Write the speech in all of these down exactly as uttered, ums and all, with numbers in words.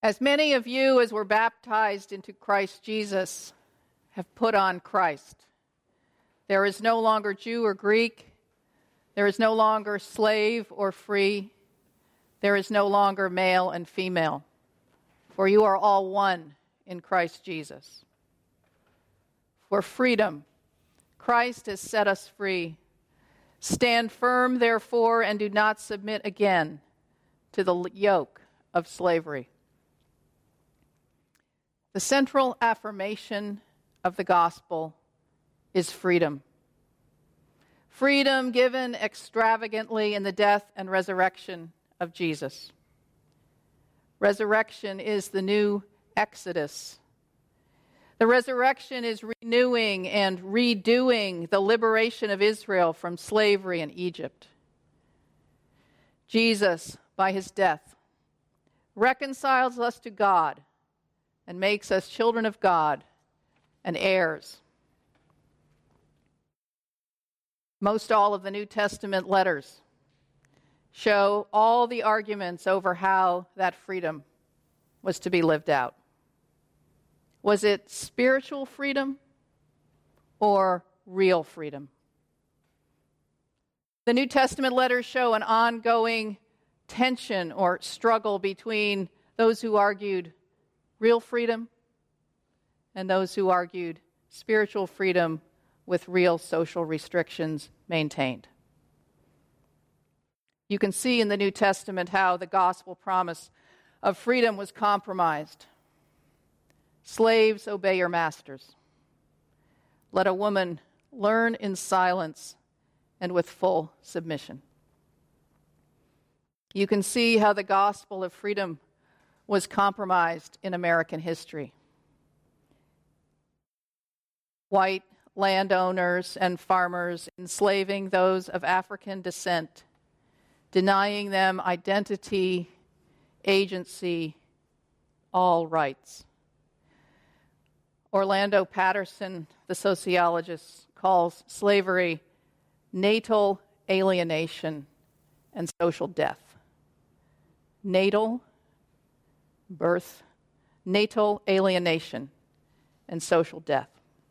As many of you as were baptized into Christ Jesus have put on Christ. There is no longer Jew or Greek. There is no longer slave or free. There is no longer male and female. For you are all one in Christ Jesus. For freedom, Christ has set us free. Stand firm, therefore, and do not submit again to the yoke of slavery. The central affirmation of the gospel is freedom. Freedom given extravagantly in the death and resurrection of Jesus. Resurrection is the new Exodus. The resurrection is renewing and redoing the liberation of Israel from slavery in Egypt. Jesus, by his death, reconciles us to God and makes us children of God and heirs. Most all of the New Testament letters show all the arguments over how that freedom was to be lived out. Was it spiritual freedom or real freedom? The New Testament letters show an ongoing tension or struggle between those who argued real freedom and those who argued spiritual freedom with real social restrictions maintained. You can see in the New Testament how the gospel promise of freedom was compromised. Slaves, obey your masters. Let a woman learn in silence and with full submission. You can see how the gospel of freedom was compromised in American history. White landowners and farmers enslaving those of African descent, denying them identity, agency, all rights. Orlando Patterson, the sociologist, calls slavery natal alienation and social death. Natal, birth, natal alienation and social death.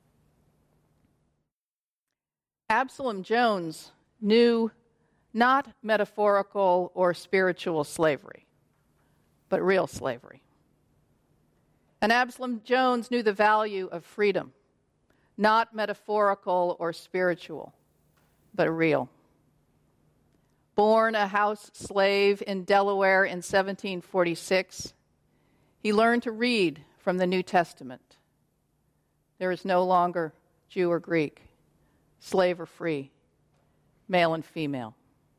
Absalom Jones knew not metaphorical or spiritual slavery, but real slavery. And Absalom Jones knew the value of freedom, not metaphorical or spiritual, but real. Born a house slave in Delaware in seventeen forty-six, he learned to read from the New Testament. There is no longer Jew or Greek, slave or free, male and female.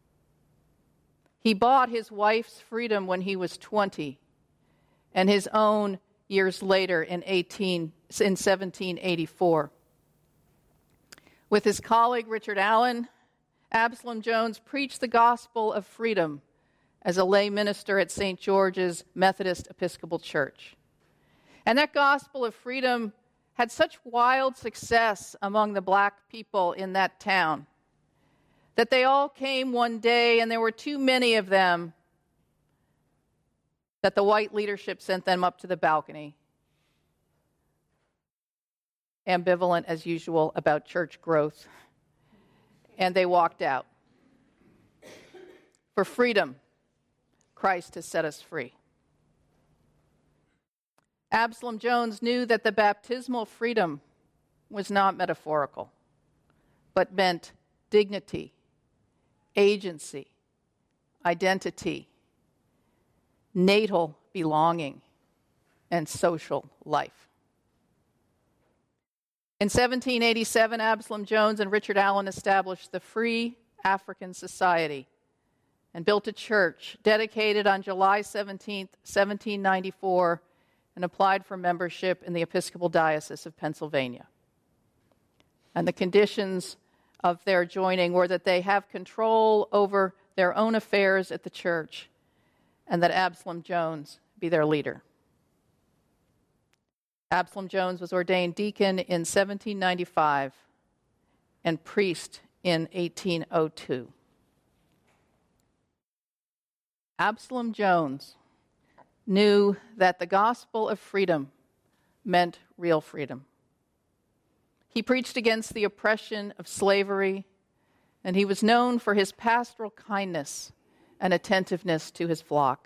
He bought his wife's freedom when he was twenty, and his own years later in, eighteen, in seventeen eighty-four. With his colleague Richard Allen, Absalom Jones preached the gospel of freedom as a lay minister at Saint George's Methodist Episcopal Church. And that gospel of freedom had such wild success among the black people in that town that they all came one day, and there were too many of them, that the white leadership sent them up to the balcony, ambivalent as usual about church growth, and they walked out. For freedom, Christ has set us free. Absalom Jones knew that the baptismal freedom was not metaphorical, but meant dignity, agency, identity, natal belonging, and social life. In seventeen eighty-seven, Absalom Jones and Richard Allen established the Free African Society and built a church dedicated on July seventeenth, seventeen ninety-four, and applied for membership in the Episcopal Diocese of Pennsylvania. And the conditions of their joining were that they have control over their own affairs at the church and that Absalom Jones be their leader. Absalom Jones was ordained deacon in seventeen ninety-five and priest in eighteen oh two. Absalom Jones knew that the gospel of freedom meant real freedom. He preached against the oppression of slavery, and he was known for his pastoral kindness and attentiveness to his flock.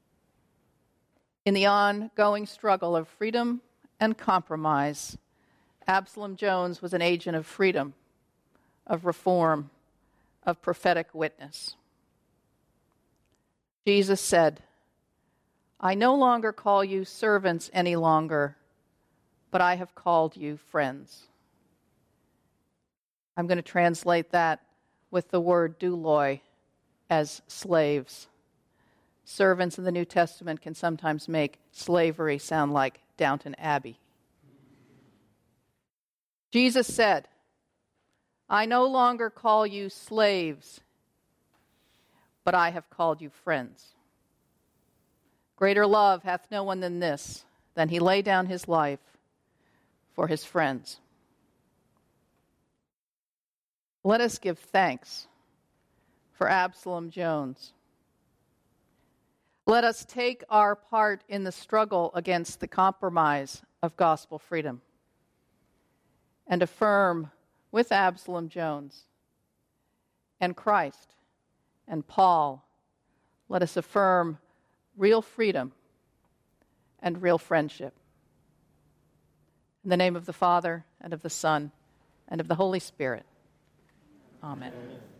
In the ongoing struggle of freedom and compromise, Absalom Jones was an agent of freedom, of reform, of prophetic witness. Jesus said, "I no longer call you servants any longer, but I have called you friends." I'm going to translate that with the word douloi as slaves. Servants in the New Testament can sometimes make slavery sound like Downton Abbey. Jesus said, "I no longer call you slaves, but I have called you friends. Greater love hath no one than this, than he lay down his life for his friends." Let us give thanks for Absalom Jones. Let us take our part in the struggle against the compromise of gospel freedom and affirm with Absalom Jones and Christ and Paul, let us affirm real freedom and real friendship. In the name of the Father, and of the Son, and of the Holy Spirit. Amen. Amen.